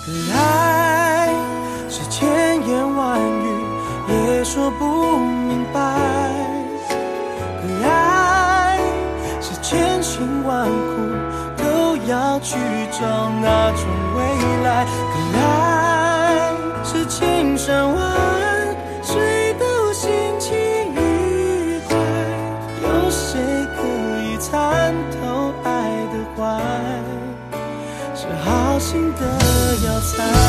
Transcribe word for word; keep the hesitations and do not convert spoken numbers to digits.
可爱是千言万语也说不明白，可爱是千辛万苦都要去找那种未来，可爱是千山万水都心情愉快，有谁可以参透爱的坏，是好心的药材。